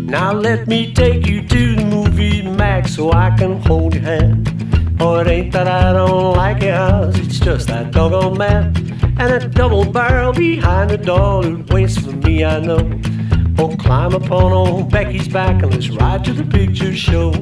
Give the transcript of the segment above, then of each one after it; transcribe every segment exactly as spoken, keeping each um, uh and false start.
Now let me take you to the movie Max so I can hold your hand. Oh, it ain't that I don't like your house, it's just that doggone man. And a double barrel behind the door that waits for me, I know. Oh, climb upon old Becky's back and let's ride to the picture show.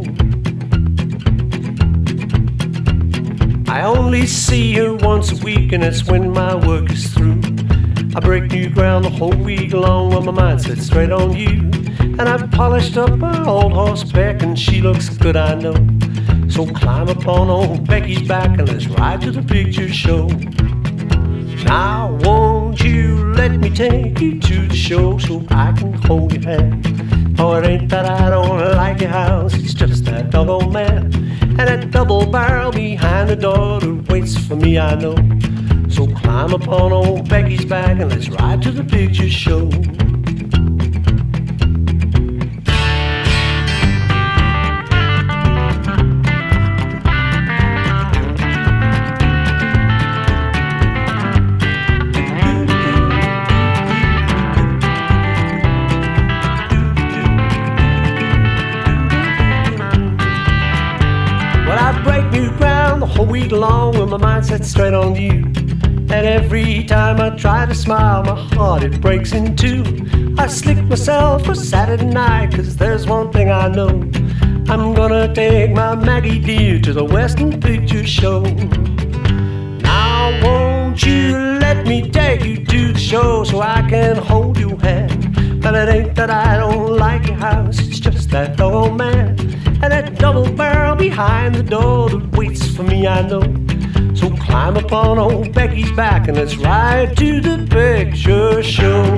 I only see her once a week and that's when my work is through. I break new ground the whole week long when my mind sets straight on you. And I've polished up my old horseback and she looks good, I know. So climb upon old Becky's back and let's ride to the picture show. Now won't you let me take you to the show so I can hold your hand. Oh, it ain't that I don't like your house, it's just that doggone man. And that double barrel behind the door that waits for me, I know. So climb upon old Becky's back and let's ride to the picture show. A week long when my mind sets straight on you. And every time I try to smile, my heart it breaks in two. I slick myself for Saturday night, cause there's one thing I know. I'm gonna take my Maggie dear to the Western Picture Show. Now won't you let me take you to the show so I can hold your hand. But it ain't that I don't like your house, it's just that old man. And that double barrel behind the door that waits for me, I know. So climb upon old Becky's back and let's ride to the picture show.